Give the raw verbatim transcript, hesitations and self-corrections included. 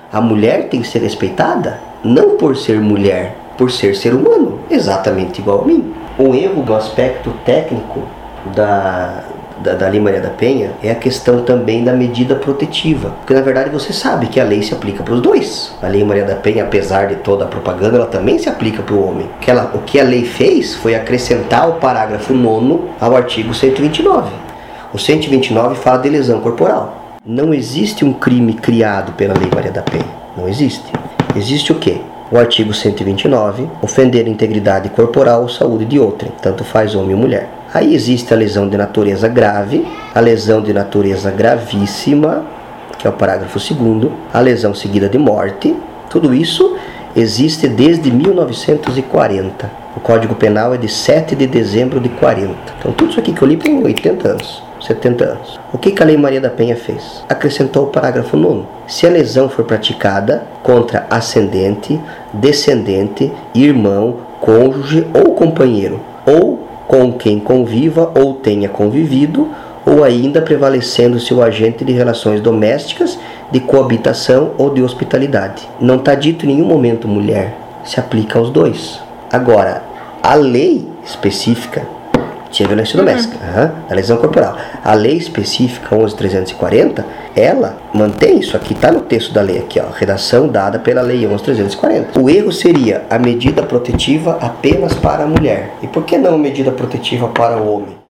A mulher tem que ser respeitada, não por ser mulher, por ser ser humano, exatamente igual a mim. Um erro do aspecto técnico da, da, da Lei Maria da Penha é a questão também da medida protetiva. Porque na verdade você sabe que a lei se aplica para os dois. A Lei Maria da Penha, apesar de toda a propaganda, ela também se aplica para o homem. O que, ela, o que a lei fez foi acrescentar o parágrafo nono ao artigo cento e vinte e nove. O cento e vinte e nove fala de lesão corporal. Não existe um crime criado pela Lei Maria da Penha. Não existe. Existe o quê? O artigo cento e vinte e nove, ofender a integridade corporal ou saúde de outrem, tanto faz homem ou mulher. Aí existe a lesão de natureza grave, a lesão de natureza gravíssima, que é o parágrafo segundo, a lesão seguida de morte. Tudo isso existe desde mil novecentos e quarenta. O Código Penal é de sete de dezembro de quarenta. Então tudo isso aqui que eu li tem oitenta anos. setenta anos. O que, que a Lei Maria da Penha fez? Acrescentou o parágrafo nono. Se a lesão for praticada contra ascendente, descendente, irmão, cônjuge ou companheiro, ou com quem conviva ou tenha convivido, ou ainda prevalecendo seu agente de relações domésticas, de coabitação ou de hospitalidade. Não está dito em nenhum momento mulher, se aplica aos dois. Agora, a lei específica tinha violência doméstica, uhum. Uhum, a lesão corporal. A lei específica onze mil trezentos e quarenta, ela mantém isso aqui, está no texto da lei aqui, ó, redação dada pela lei onze mil trezentos e quarenta. O erro seria a medida protetiva apenas para a mulher. E por que não a medida protetiva para o homem?